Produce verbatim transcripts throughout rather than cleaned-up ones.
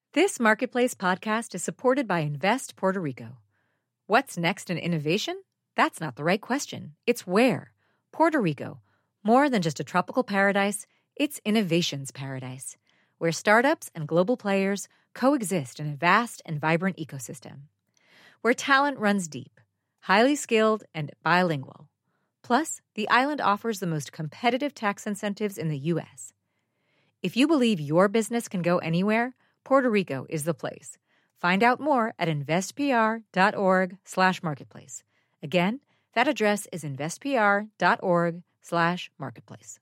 This Marketplace podcast is supported by Invest Puerto Rico. What's next in innovation? That's not the right question. It's where. Puerto Rico. More than just a tropical paradise, it's innovation's paradise, where startups and global players coexist in a vast and vibrant ecosystem. Where talent runs deep, highly skilled, and bilingual. Plus, the island offers the most competitive tax incentives in the U S. If you believe your business can go anywhere, Puerto Rico is the place. Find out more at investpr.org slash marketplace. Again, that address is investpr.org slash marketplace.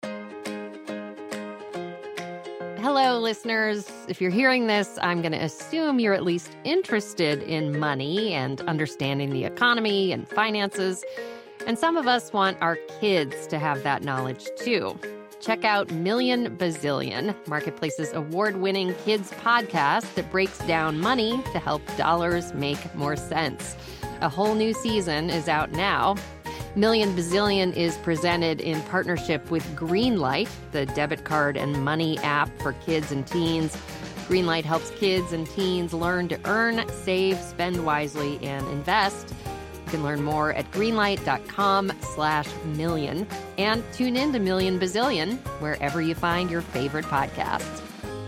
Hello, listeners. If you're hearing this, I'm going to assume you're at least interested in money and understanding the economy and finances. And some of us want our kids to have that knowledge, too. Check out Million Bazillion, Marketplace's award-winning kids podcast that breaks down money to help dollars make more sense. A whole new season is out now. Million Bazillion is presented in partnership with Greenlight, the debit card and money app for kids and teens. Greenlight helps kids and teens learn to earn, save, spend wisely, and invest. You can learn more at greenlight.com slash million and tune in to Million Bazillion wherever you find your favorite podcasts.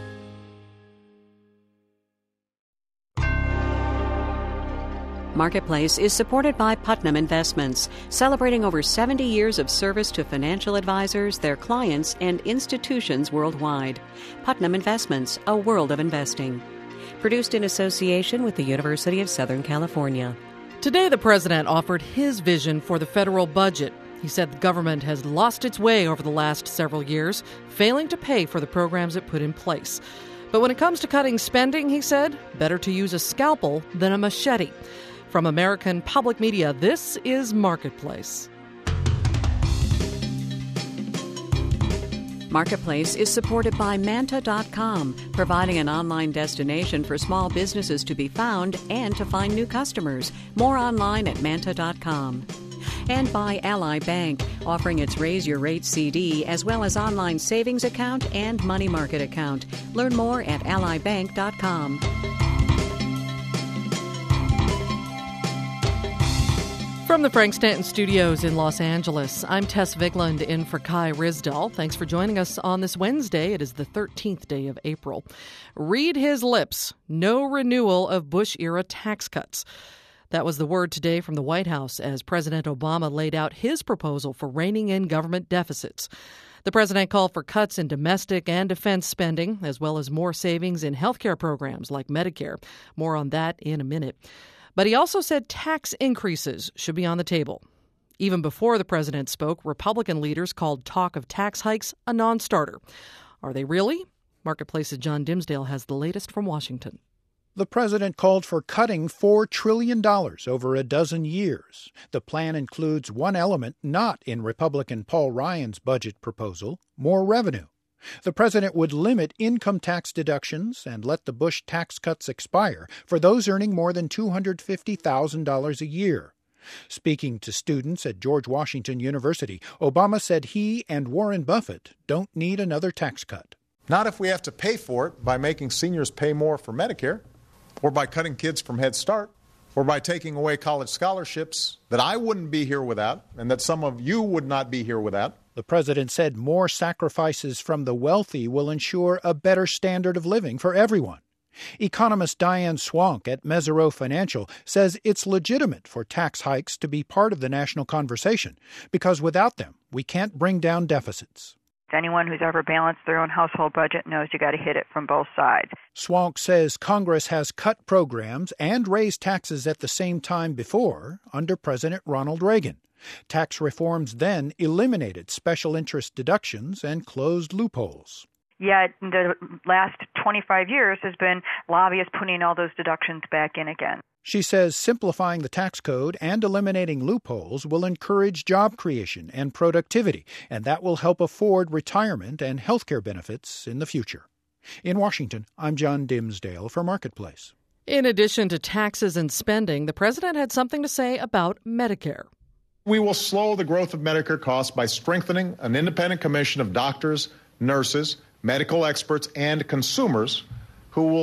Marketplace is supported by Putnam Investments, celebrating over seventy years of service to financial advisors, their clients, and institutions worldwide. Putnam Investments, a world of investing. Produced in association with the University of Southern California. Today, the president offered his vision for the federal budget. He said the government has lost its way over the last several years, failing to pay for the programs it put in place. But when it comes to cutting spending, he said, better to use a scalpel than a machete. From American Public Media, this is Marketplace. Marketplace is supported by Manta dot com, providing an online destination for small businesses to be found and to find new customers. More online at Manta dot com. And by Ally Bank, offering its Raise Your Rate C D as well as online savings account and money market account. Learn more at ally bank dot com. From the Frank Stanton Studios in Los Angeles, I'm Tess Vigland in for Kai Risdell. Thanks for joining us on this Wednesday. It is the thirteenth day of April. Read his lips. No renewal of Bush-era tax cuts. That was the word today from the White House as President Obama laid out his proposal for reining in government deficits. The president called for cuts in domestic and defense spending, as well as more savings in health care programs like Medicare. More on that in a minute. But he also said tax increases should be on the table. Even before the president spoke, Republican leaders called talk of tax hikes a non-starter. Are they really? Marketplace's John Dimsdale has the latest from Washington. The president called for cutting four trillion dollars over a dozen years. The plan includes one element not in Republican Paul Ryan's budget proposal, more revenue. The president would limit income tax deductions and let the Bush tax cuts expire for those earning more than two hundred fifty thousand dollars a year. Speaking to students at George Washington University, Obama said he and Warren Buffett don't need another tax cut. Not if we have to pay for it by making seniors pay more for Medicare, or by cutting kids from Head Start, or by taking away college scholarships that I wouldn't be here without and that some of you would not be here without. The president said more sacrifices from the wealthy will ensure a better standard of living for everyone. Economist Diane Swank at Mesereau Financial says it's legitimate for tax hikes to be part of the national conversation because without them, we can't bring down deficits. Anyone who's ever balanced their own household budget knows you got to hit it from both sides. Swank says Congress has cut programs and raised taxes at the same time before under President Ronald Reagan. Tax reforms then eliminated special interest deductions and closed loopholes. Yet the last twenty-five years has been lobbyists putting all those deductions back in again. She says simplifying the tax code and eliminating loopholes will encourage job creation and productivity, and that will help afford retirement and health care benefits in the future. In Washington, I'm John Dimsdale for Marketplace. In addition to taxes and spending, the president had something to say about Medicare. We will slow the growth of Medicare costs by strengthening an independent commission of doctors, nurses, medical experts, and consumers who will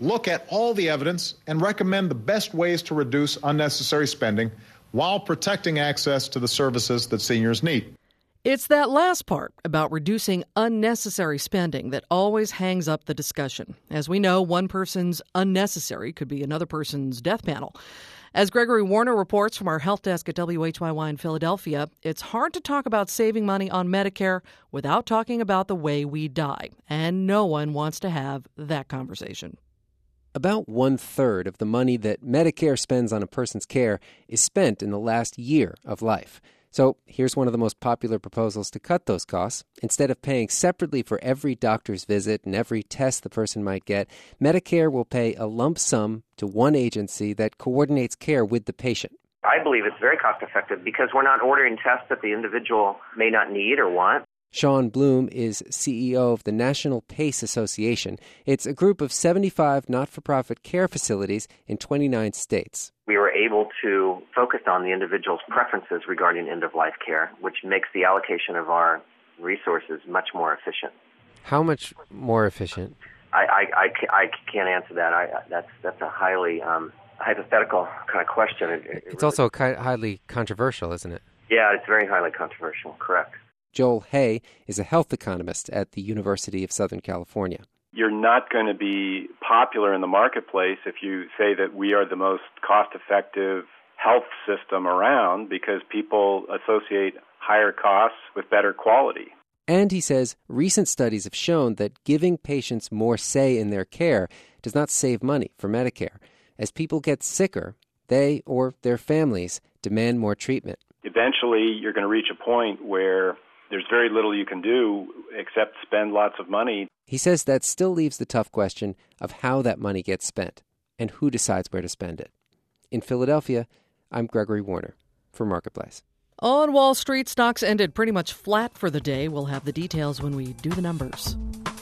look at all the evidence and recommend the best ways to reduce unnecessary spending while protecting access to the services that seniors need. It's that last part about reducing unnecessary spending that always hangs up the discussion. As we know, one person's unnecessary could be another person's death panel. As Gregory Warner reports from our health desk at W H Y Y in Philadelphia, it's hard to talk about saving money on Medicare without talking about the way we die. And no one wants to have that conversation. About one-third of the money that Medicare spends on a person's care is spent in the last year of life. So here's one of the most popular proposals to cut those costs. Instead of paying separately for every doctor's visit and every test the person might get, Medicare will pay a lump sum to one agency that coordinates care with the patient. I believe it's very cost-effective because we're not ordering tests that the individual may not need or want. Sean Bloom is C E O of the National PACE Association. It's a group of seventy-five not-for-profit care facilities in twenty-nine states. We were able to focus on the individual's preferences regarding end-of-life care, which makes the allocation of our resources much more efficient. How much more efficient? I, I, I, I can't answer that. I, that's, that's a highly um, hypothetical kind of question. It, it it's really, also ki- highly controversial, isn't it? Yeah, it's very highly controversial, correct. Joel Hay is a health economist at the University of Southern California. You're not going to be popular in the marketplace if you say that we are the most cost-effective health system around because people associate higher costs with better quality. And he says recent studies have shown that giving patients more say in their care does not save money for Medicare. As people get sicker, they or their families demand more treatment. Eventually, you're going to reach a point where there's very little you can do except spend lots of money. He says that still leaves the tough question of how that money gets spent and who decides where to spend it. In Philadelphia, I'm Gregory Warner for Marketplace. On Wall Street, stocks ended pretty much flat for the day. We'll have the details when we do the numbers.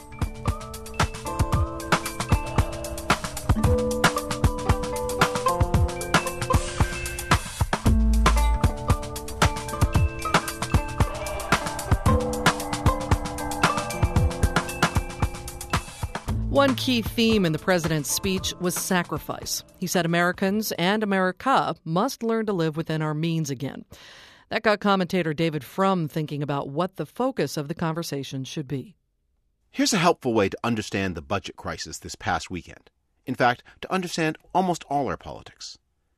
One key theme in the president's speech was sacrifice. He said Americans and America must learn to live within our means again. That got commentator David Frum thinking about what the focus of the conversation should be. Here's a helpful way to understand the budget crisis this past weekend. In fact, to understand almost all our politics.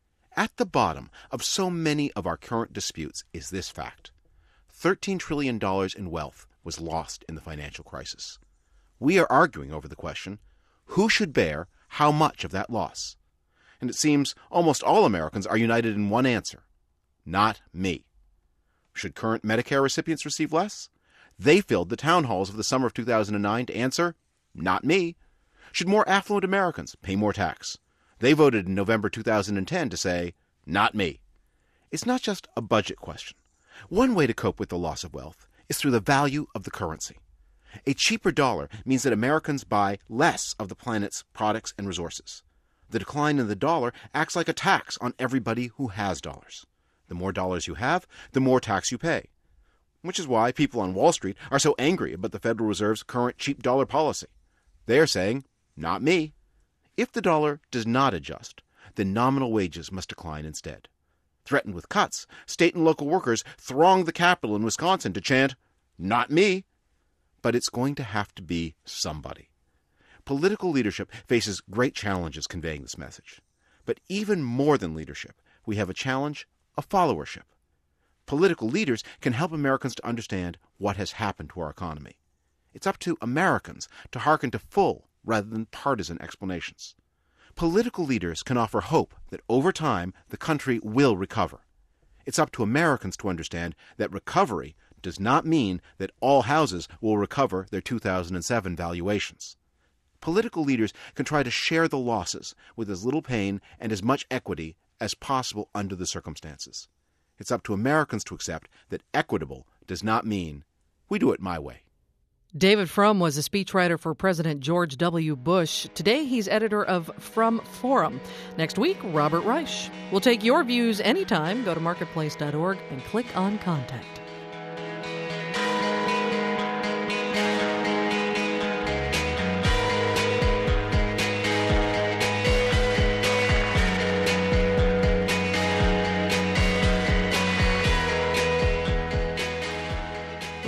At the bottom of so many of our current disputes is this fact. thirteen trillion dollars in wealth was lost in the financial crisis. We are arguing over the question, who should bear how much of that loss? And it seems almost all Americans are united in one answer. Not me. Should current Medicare recipients receive less? They filled the town halls of the summer of two thousand nine to answer, not me. Should more affluent Americans pay more tax? They voted in November two thousand ten to say, not me. It's not just a budget question. One way to cope with the loss of wealth is through the value of the currency. A cheaper dollar means that Americans buy less of the planet's products and resources. The decline in the dollar acts like a tax on everybody who has dollars. The more dollars you have, the more tax you pay. Which is why people on Wall Street are so angry about the Federal Reserve's current cheap dollar policy. They are saying, not me. If the dollar does not adjust, then nominal wages must decline instead. Threatened with cuts, state and local workers throng the Capitol in Wisconsin to chant, not me. But it's going to have to be somebody. Political leadership faces great challenges conveying this message. But even more than leadership, we have a challenge of followership. Political leaders can help Americans to understand what has happened to our economy. It's up to Americans to hearken to full rather than partisan explanations. Political leaders can offer hope that over time the country will recover. It's up to Americans to understand that recovery does not mean that all houses will recover their two thousand seven valuations. Political leaders can try to share the losses with as little pain and as much equity as possible under the circumstances. It's up to Americans to accept that equitable does not mean we do it my way. David Frum was a speechwriter for President George W. Bush. Today, he's editor of Frum Forum. Next week, Robert Reich. We'll take your views anytime. Go to marketplace dot org and click on Contact.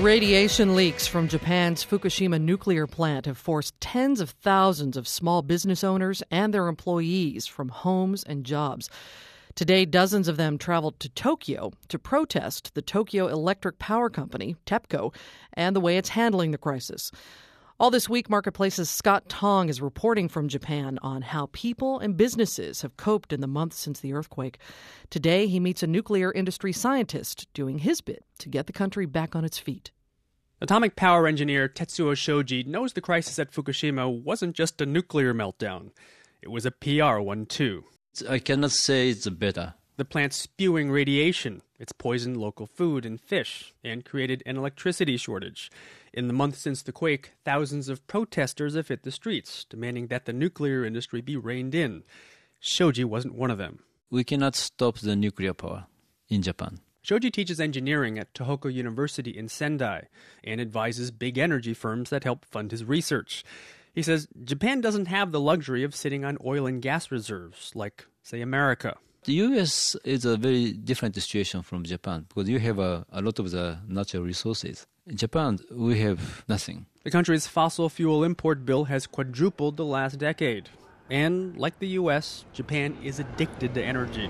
Radiation leaks from Japan's Fukushima nuclear plant have forced tens of thousands of small business owners and their employees from homes and jobs. Today, dozens of them traveled to Tokyo to protest the Tokyo Electric Power Company, TEPCO, and the way it's handling the crisis. All this week, Marketplace's Scott Tong is reporting from Japan on how people and businesses have coped in the months since the earthquake. Today, he meets a nuclear industry scientist doing his bit to get the country back on its feet. Atomic power engineer Tetsuo Shoji knows the crisis at Fukushima wasn't just a nuclear meltdown. It was a P R one, too. I cannot say it's better. The plant's spewing radiation. It's poisoned local food and fish and created an electricity shortage. In the month since the quake, thousands of protesters have hit the streets, demanding that the nuclear industry be reined in. Shoji wasn't one of them. We cannot stop the nuclear power in Japan. Shoji teaches engineering at Tohoku University in Sendai and advises big energy firms that help fund his research. He says Japan doesn't have the luxury of sitting on oil and gas reserves like, say, America. The U S is a very different situation from Japan because you have a, a lot of the natural resources. In Japan, we have nothing. The country's fossil fuel import bill has quadrupled the last decade. And, like the U S, Japan is addicted to energy.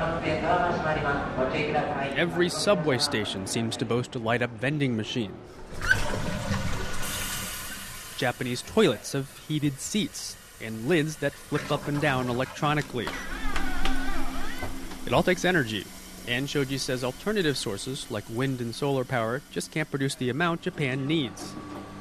Every subway station seems to boast a light-up vending machine. Japanese toilets have heated seats and lids that flip up and down electronically. It all takes energy, and Shoji says alternative sources like wind and solar power just can't produce the amount Japan needs.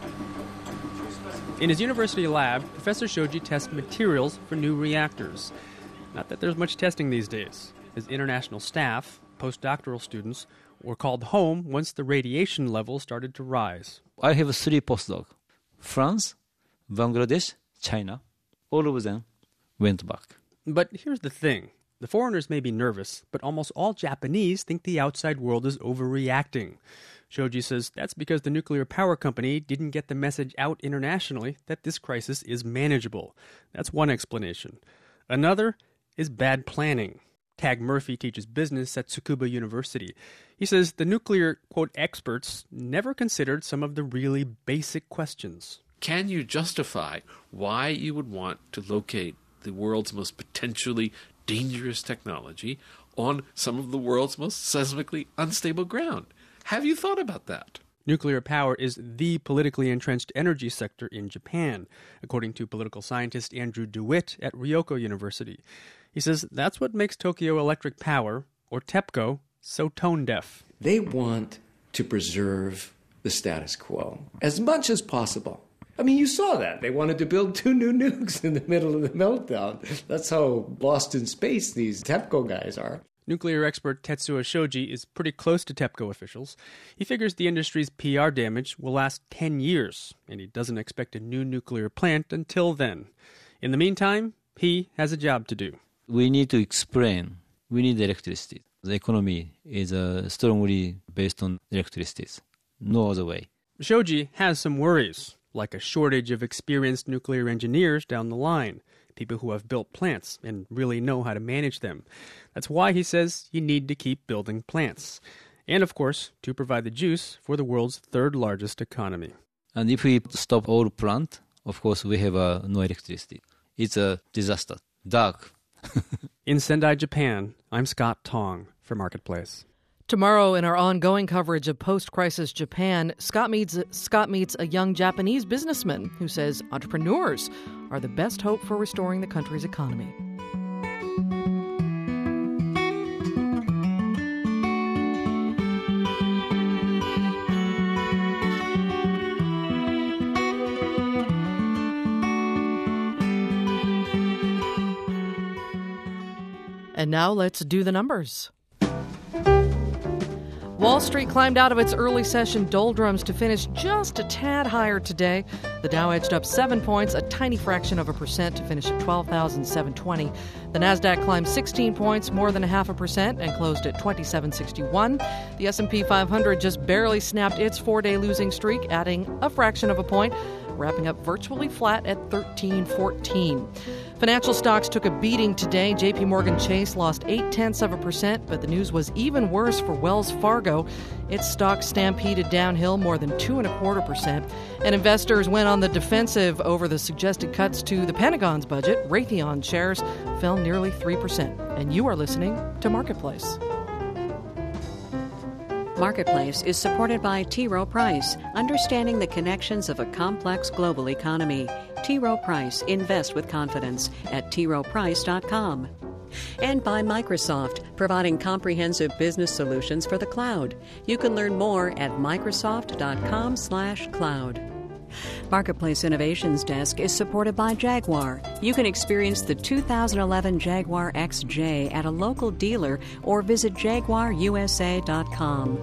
In his university lab, Professor Shoji tests materials for new reactors. Not that there's much testing these days. His international staff, postdoctoral students, were called home once the radiation level started to rise. I have three postdocs. France, Bangladesh, China. All of them went back. But here's the thing. The foreigners may be nervous, but almost all Japanese think the outside world is overreacting. Shoji says that's because the nuclear power company didn't get the message out internationally that this crisis is manageable. That's one explanation. Another is bad planning. Tag Murphy teaches business at Tsukuba University. He says the nuclear, quote, experts never considered some of the really basic questions. Can you justify why you would want to locate the world's most potentially dangerous technology on some of the world's most seismically unstable ground? Have you thought about that? Nuclear power is the politically entrenched energy sector in Japan, according to political scientist Andrew DeWitt at Ryoko University. He says that's what makes Tokyo Electric Power, or TEPCO, so tone-deaf. They want to preserve the status quo as much as possible. I mean, you saw that. They wanted to build two new nukes in the middle of the meltdown. That's how lost in space these TEPCO guys are. Nuclear expert Tetsuo Shoji is pretty close to TEPCO officials. He figures the industry's P R damage will last ten years, and he doesn't expect a new nuclear plant until then. In the meantime, he has a job to do. We need to explain. We need electricity. The economy is uh, strongly based on electricity. No other way. Shoji has some worries, like a shortage of experienced nuclear engineers down the line, people who have built plants and really know how to manage them. That's why he says you need to keep building plants. And, of course, to provide the juice for the world's third largest economy. And if we stop all plant, of course, we have uh, no electricity. It's a disaster. Dark. In Sendai, Japan, I'm Scott Tong for Marketplace. Tomorrow, in our ongoing coverage of post-crisis Japan, Scott meets, Scott meets a young Japanese businessman who says entrepreneurs are the best hope for restoring the country's economy. And now let's do the numbers. Wall Street climbed out of its early session doldrums to finish just a tad higher today. The Dow edged up seven points, a tiny fraction of a percent, to finish at twelve thousand seven hundred twenty. The Nasdaq climbed sixteen points, more than a half a percent, and closed at twenty-seven sixty-one. The S and P five hundred just barely snapped its four-day losing streak, adding a fraction of a point. wrapping up virtually flat at thirteen fourteen. Financial stocks took a beating today. J P Morgan Chase lost eight tenths of a percent, but the news was even worse for Wells Fargo. Its stock stampeded downhill more than two and a quarter percent. And investors went on the defensive over the suggested cuts to the Pentagon's budget. Raytheon shares fell nearly three percent. And you are listening to Marketplace. Marketplace is supported by T. Rowe Price, understanding the connections of a complex global economy. T. Rowe Price, invest with confidence at t rowe price dot com. And by Microsoft, providing comprehensive business solutions for the cloud. You can learn more at microsoft dot com slash cloud. Marketplace Innovations Desk is supported by Jaguar. You can experience the two thousand eleven Jaguar X J at a local dealer or visit jaguar u s a dot com.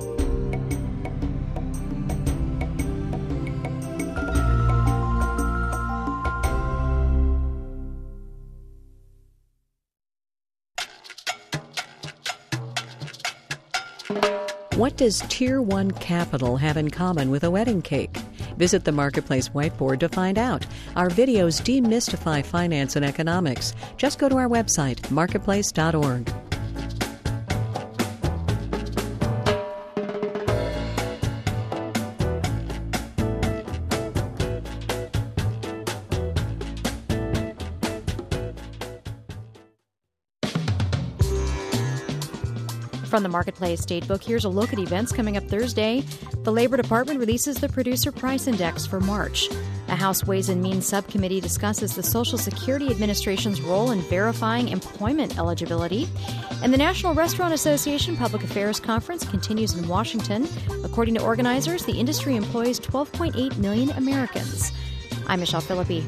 What does Tier one Capital have in common with a wedding cake? Visit the Marketplace whiteboard to find out. Our videos demystify finance and economics. Just go to our website, marketplace dot org. From the Marketplace Datebook, here's a look at events coming up Thursday. The Labor Department releases the Producer Price Index for March. A House Ways and Means subcommittee discusses the Social Security Administration's role in verifying employment eligibility. And the National Restaurant Association Public Affairs Conference continues in Washington. According to organizers, the industry employs twelve point eight million Americans. I'm Michelle Philippi.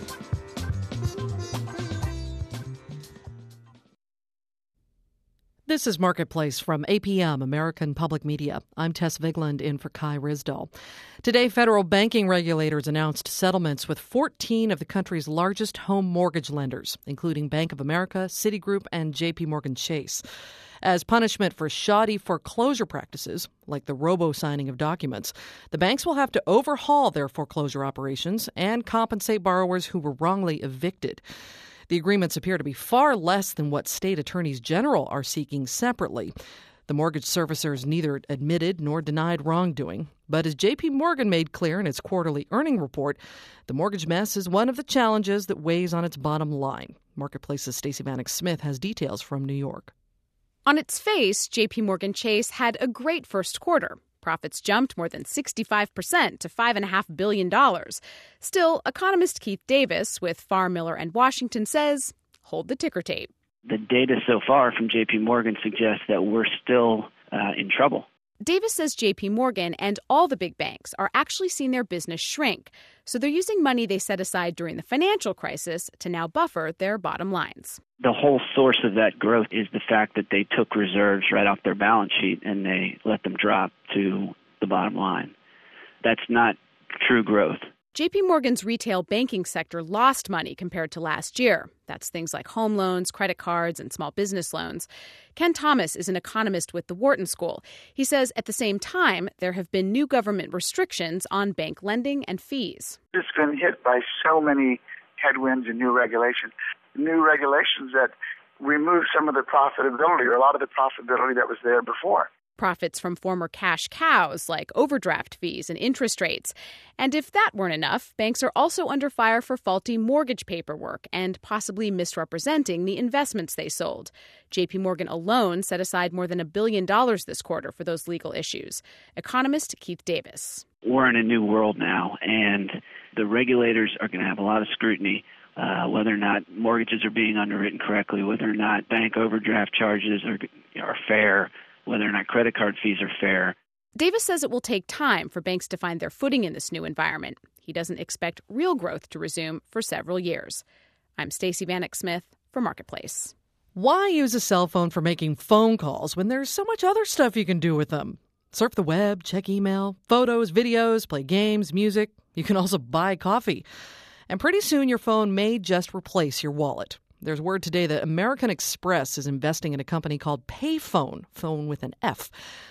This is Marketplace from A P M, American Public Media. I'm Tess Vigland in for Kai Risdell. Today, federal banking regulators announced settlements with fourteen of the country's largest home mortgage lenders, including Bank of America, Citigroup, and J P Morgan Chase. As punishment for shoddy foreclosure practices, like the robo-signing of documents, the banks will have to overhaul their foreclosure operations and compensate borrowers who were wrongly evicted. The agreements appear to be far less than what state attorneys general are seeking separately. The mortgage servicers neither admitted nor denied wrongdoing. But as J P Morgan made clear in its quarterly earning report, the mortgage mess is one of the challenges that weighs on its bottom line. Marketplace's Stacey Vanek Smith has details from New York. On its face, J P Morgan Chase had a great first quarter. Profits jumped more than sixty-five percent to five point five billion dollars. Still, economist Keith Davis with Farr, Miller and Washington says, hold the ticker tape. The data so far from J P Morgan suggests that we're still uh, in trouble. Davis says J P Morgan and all the big banks are actually seeing their business shrink. So they're using money they set aside during the financial crisis to now buffer their bottom lines. The whole source of that growth is the fact that they took reserves right off their balance sheet and they let them drop to the bottom line. That's not true growth. J P Morgan's retail banking sector lost money compared to last year. That's things like home loans, credit cards, and small business loans. Ken Thomas is an economist with the Wharton School. He says at the same time, there have been new government restrictions on bank lending and fees. It's been hit by so many headwinds and new regulations. New regulations that remove some of the profitability or a lot of the profitability that was there before. Profits from former cash cows like overdraft fees and interest rates. And if that weren't enough, banks are also under fire for faulty mortgage paperwork and possibly misrepresenting the investments they sold. J P Morgan alone set aside more than a billion dollars this quarter for those legal issues. Economist Keith Davis. We're in a new world now, and the regulators are going to have a lot of scrutiny. Uh, whether or not mortgages are being underwritten correctly, whether or not bank overdraft charges are are fair, whether or not credit card fees are fair. Davis says it will take time for banks to find their footing in this new environment. He doesn't expect real growth to resume for several years. I'm Stacey Vanek Smith for Marketplace. Why use a cell phone for making phone calls when there's so much other stuff you can do with them? Surf the web, check email, photos, videos, play games, music. You can also buy coffee. And pretty soon your phone may just replace your wallet. There's word today that American Express is investing in a company called Payphone, phone with an F.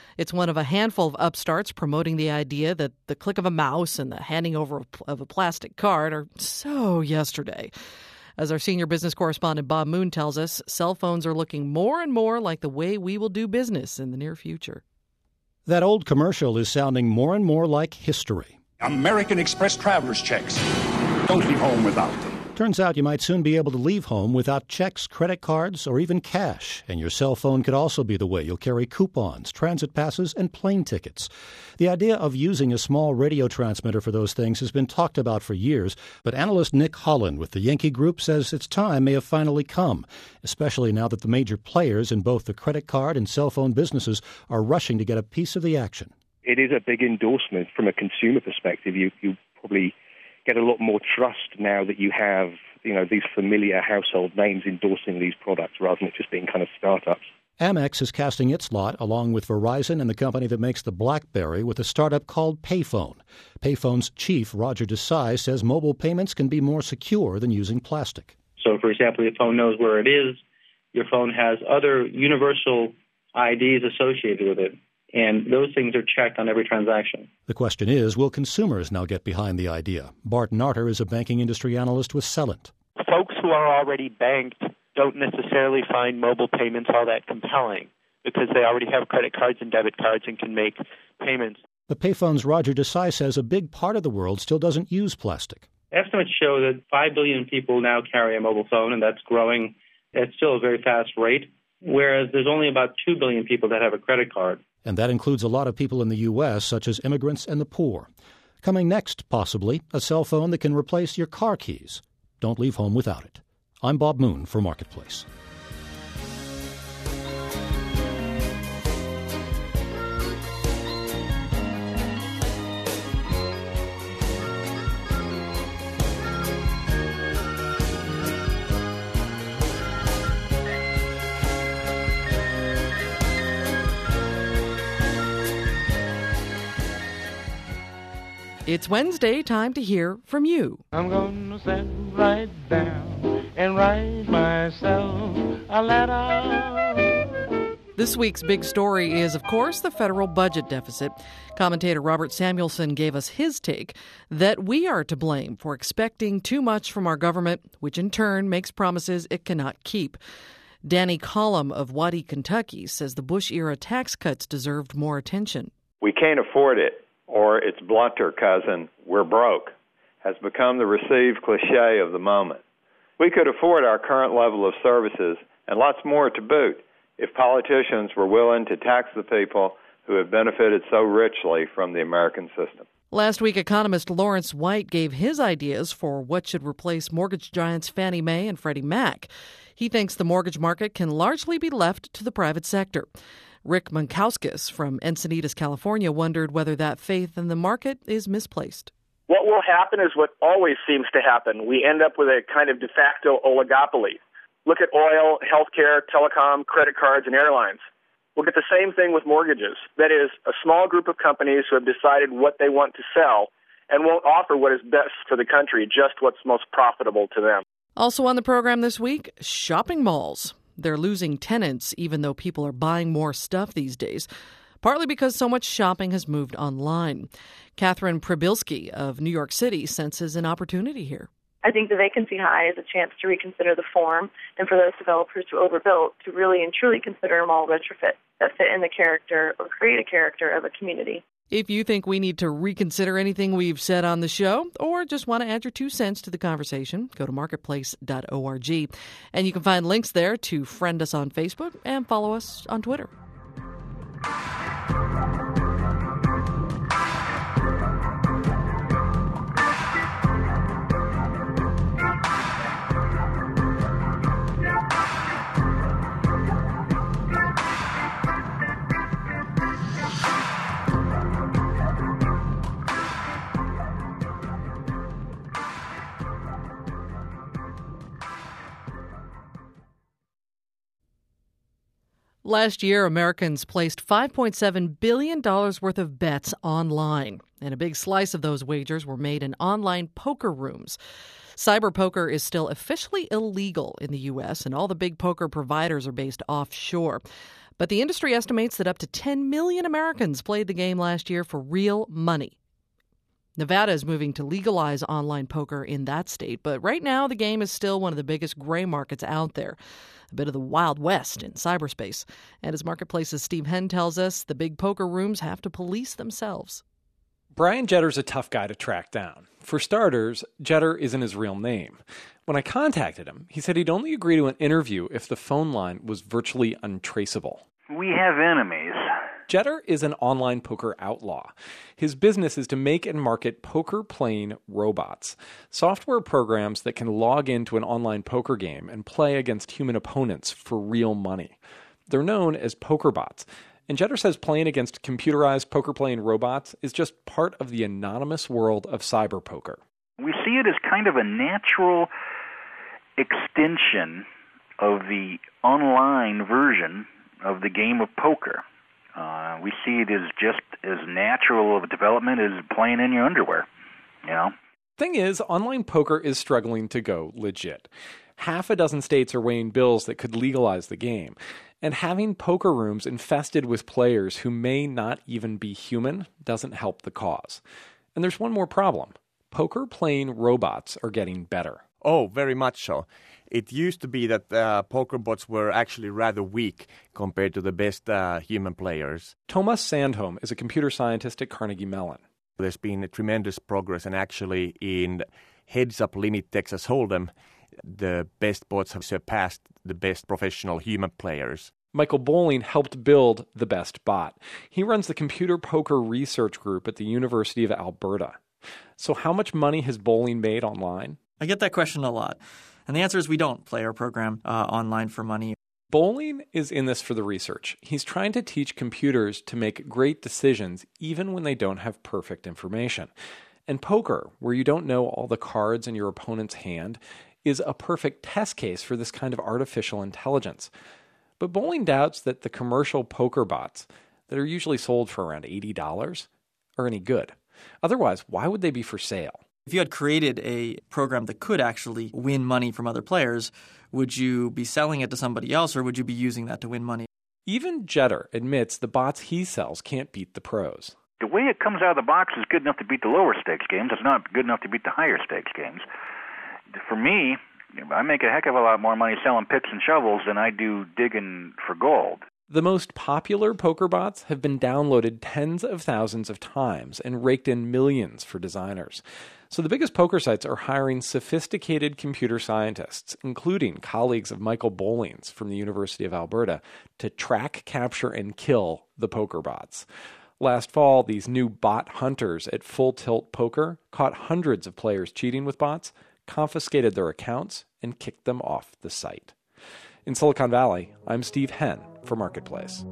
It's one of a handful of upstarts promoting the idea that the click of a mouse and the handing over of a plastic card are so yesterday. As our senior business correspondent Bob Moon tells us, cell phones are looking more and more like the way we will do business in the near future. That old commercial is sounding more and more like history. American Express traveler's checks. Don't leave home without them. Turns out you might soon be able to leave home without checks, credit cards, or even cash. And your cell phone could also be the way you'll carry coupons, transit passes, and plane tickets. The idea of using a small radio transmitter for those things has been talked about for years, but analyst Nick Holland with the Yankee Group says its time may have finally come, especially now that the major players in both the credit card and cell phone businesses are rushing to get a piece of the action. It is a big endorsement from a consumer perspective. You, you probably get a lot more trust now that you have, you know, these familiar household names endorsing these products rather than it just being kind of startups. Amex is casting its lot, along with Verizon and the company that makes the BlackBerry, with a startup called Payphone. Payphone's chief, Roger Desai, says mobile payments can be more secure than using plastic. So, for example, your phone knows where it is. Your phone has other universal I Ds associated with it. And those things are checked on every transaction. The question is, will consumers now get behind the idea? Bart Narter is a banking industry analyst with Celent. Folks who are already banked don't necessarily find mobile payments all that compelling because they already have credit cards and debit cards and can make payments. But Payphone's Roger Desai says a big part of the world still doesn't use plastic. Estimates show that five billion people now carry a mobile phone, and that's growing at still a very fast rate, whereas there's only about two billion people that have a credit card. And that includes a lot of people in the U S, such as immigrants and the poor. Coming next, possibly, a cell phone that can replace your car keys. Don't leave home without it. I'm Bob Moon for Marketplace. It's Wednesday, time to hear from you. I'm going to sit right down and write myself a letter. This week's big story is, of course, the federal budget deficit. Commentator Robert Samuelson gave us his take that we are to blame for expecting too much from our government, which in turn makes promises it cannot keep. Danny Collum of Waddy, Kentucky, says the Bush-era tax cuts deserved more attention. We can't afford it, or its blunter cousin, we're broke, has become the received cliche of the moment. We could afford our current level of services and lots more to boot if politicians were willing to tax the people who have benefited so richly from the American system. Last week, economist Lawrence White gave his ideas for what should replace mortgage giants Fannie Mae and Freddie Mac. He thinks the mortgage market can largely be left to the private sector. Rick Mankowskis from Encinitas, California, wondered whether that faith in the market is misplaced. What will happen is what always seems to happen. We end up with a kind of de facto oligopoly. Look at oil, healthcare, telecom, credit cards, and airlines. We'll get the same thing with mortgages. That is, a small group of companies who have decided what they want to sell and won't offer what is best for the country, just what's most profitable to them. Also on the program this week, shopping malls. They're losing tenants even though people are buying more stuff these days, partly because so much shopping has moved online. Catherine Przybylski of New York City senses an opportunity here. I think the vacancy high is a chance to reconsider the form and for those developers who overbuilt to really and truly consider a mall retrofit that fit in the character or create a character of a community. If you think we need to reconsider anything we've said on the show or just want to add your two cents to the conversation, go to marketplace dot org. And you can find links there to friend us on Facebook and follow us on Twitter. Last year, Americans placed five point seven billion dollars worth of bets online, and a big slice of those wagers were made in online poker rooms. Cyber poker is still officially illegal in the U S, and all the big poker providers are based offshore. But the industry estimates that up to ten million Americans played the game last year for real money. Nevada is moving to legalize online poker in that state, but right now the game is still one of the biggest gray markets out there, a bit of the Wild West in cyberspace. And as Marketplace's Steve Henn tells us, the big poker rooms have to police themselves. Brian Jetter's a tough guy to track down. For starters, Jetter isn't his real name. When I contacted him, he said he'd only agree to an interview if the phone line was virtually untraceable. We have enemies. Jetter is an online poker outlaw. His business is to make and market poker-playing robots, software programs that can log into an online poker game and play against human opponents for real money. They're known as poker bots. And Jetter says playing against computerized poker-playing robots is just part of the anonymous world of cyber poker. We see it as kind of a natural extension of the online version of the game of poker. Uh, we see it as just as natural of a development as playing in your underwear, you know? Thing is, online poker is struggling to go legit. Half a dozen states are weighing bills that could legalize the game. And having poker rooms infested with players who may not even be human doesn't help the cause. And there's one more problem. Poker-playing robots are getting better. Oh, very much so. It used to be that uh, poker bots were actually rather weak compared to the best uh, human players. Thomas Sandholm is a computer scientist at Carnegie Mellon. There's been a tremendous progress, and actually in heads-up limit Texas Hold'em, the best bots have surpassed the best professional human players. Michael Bowling helped build the best bot. He runs the Computer Poker Research Group at the University of Alberta. So how much money has Bowling made online? I get that question a lot. And the answer is we don't play our program uh, online for money. Bowling is in this for the research. He's trying to teach computers to make great decisions even when they don't have perfect information. And poker, where you don't know all the cards in your opponent's hand, is a perfect test case for this kind of artificial intelligence. But Bowling doubts that the commercial poker bots that are usually sold for around eighty dollars are any good. Otherwise, why would they be for sale? If you had created a program that could actually win money from other players, would you be selling it to somebody else, or would you be using that to win money? Even Jetter admits the bots he sells can't beat the pros. The way it comes out of the box is good enough to beat the lower stakes games. It's not good enough to beat the higher stakes games. For me, I make a heck of a lot more money selling picks and shovels than I do digging for gold. The most popular poker bots have been downloaded tens of thousands of times and raked in millions for designers. So the biggest poker sites are hiring sophisticated computer scientists, including colleagues of Michael Bowling's from the University of Alberta, to track, capture, and kill the poker bots. Last fall, these new bot hunters at Full Tilt Poker caught hundreds of players cheating with bots, confiscated their accounts, and kicked them off the site. In Silicon Valley, I'm Steve Henn for Marketplace.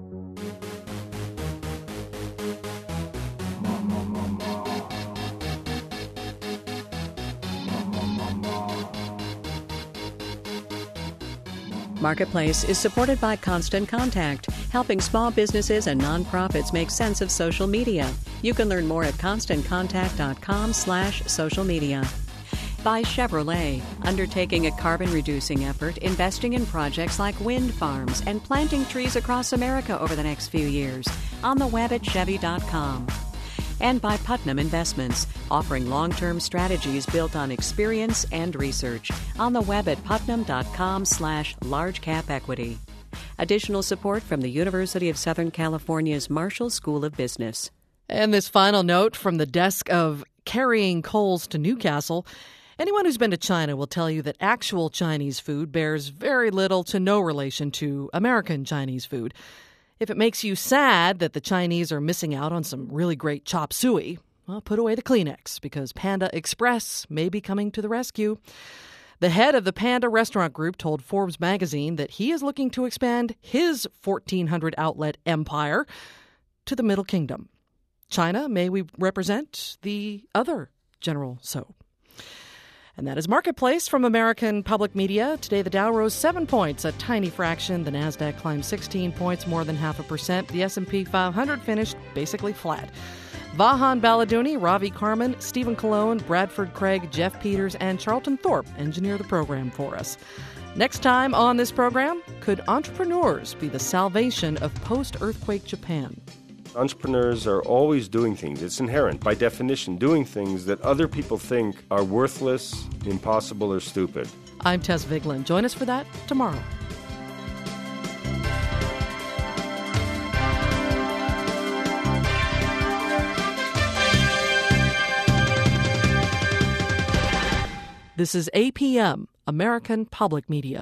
Marketplace is supported by Constant Contact, helping small businesses and nonprofits make sense of social media. You can learn more at constant contact dot com slash social media. By Chevrolet, undertaking a carbon-reducing effort, investing in projects like wind farms and planting trees across America over the next few years. On the web at chevy dot com. And by Putnam Investments, offering long-term strategies built on experience and research. On the web at putnam dot com slash large cap equity. Additional support from the University of Southern California's Marshall School of Business. And this final note from the desk of Carrying Coals to Newcastle. Anyone who's been to China will tell you that actual Chinese food bears very little to no relation to American Chinese food. If it makes you sad that the Chinese are missing out on some really great chop suey, well, put away the Kleenex, because Panda Express may be coming to the rescue. The head of the Panda Restaurant Group told Forbes magazine that he is looking to expand his fourteen hundred outlet empire to the Middle Kingdom. China may we represent the other General Tso. And that is Marketplace from American Public Media. Today, the Dow rose seven points, a tiny fraction. The Nasdaq climbed sixteen points, more than half a percent. The S and P five hundred finished basically flat. Vahan Baladouni, Ravi Carmen, Stephen Colon, Bradford Craig, Jeff Peters, and Charlton Thorpe engineer the program for us. Next time on this program, could entrepreneurs be the salvation of post-earthquake Japan? Entrepreneurs are always doing things. It's inherent, by definition, doing things that other people think are worthless, impossible, or stupid. I'm Tess Vigeland. Join us for that tomorrow. This is A P M, American Public Media.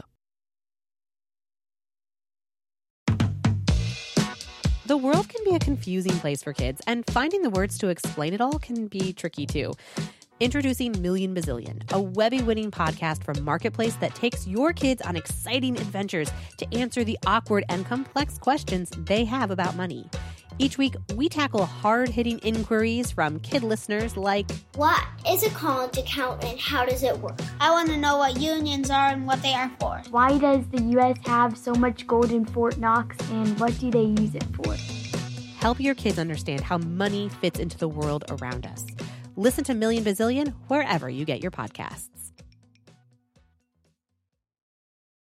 The world can be a confusing place for kids, and finding the words to explain it all can be tricky too. Introducing Million Bazillion, a Webby-winning podcast from Marketplace that takes your kids on exciting adventures to answer the awkward and complex questions they have about money. Each week, we tackle hard-hitting inquiries from kid listeners like, what is a college account and how does it work? I want to know what unions are and what they are for. Why does the U S have so much gold in Fort Knox and what do they use it for? Help your kids understand how money fits into the world around us. Listen to Million Bazillion wherever you get your podcasts.